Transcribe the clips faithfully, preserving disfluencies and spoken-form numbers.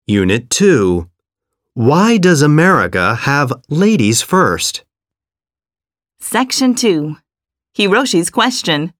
Unit two. Why does America have ladies first? Section two. Hiroshi's question.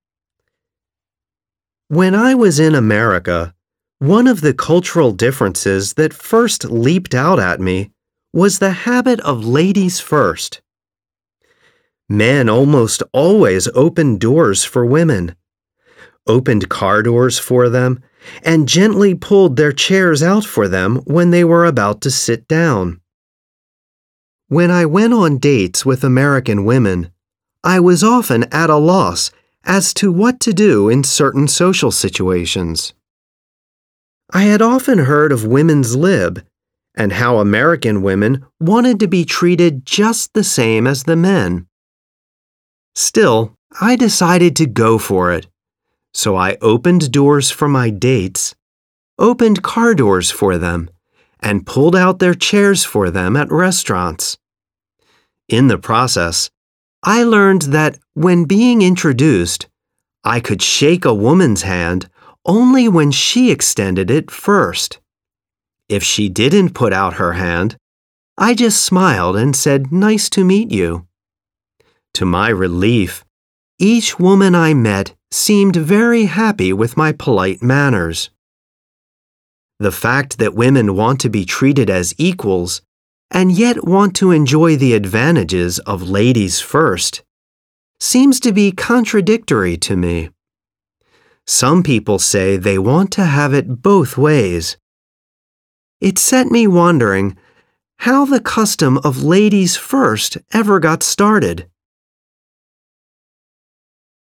When I was in America, one of the cultural differences that first leaped out at me was the habit of ladies first. Men almost always opened doors for women, opened car doors for them, and gently pulled their chairs out for them when they were about to sit down. When I went on dates with American women, I was often at a loss as to what to do in certain social situations. I had often heard of women's lib and how American women wanted to be treated just the same as the men. Still, I decided to go for it, so I opened doors for my dates, opened car doors for them, and pulled out their chairs for them at restaurants. In the process, I learned that when being introduced, I could shake a woman's hand only when she extended it first. If she didn't put out her hand, I just smiled and said, "Nice to meet you." To my relief, each woman I met seemed very happy with my polite manners. The fact that women want to be treated as equals and yet want to enjoy the advantages of ladies first seems to be contradictory to me. Some people say they want to have it both ways. It set me wondering how the custom of ladies first ever got started.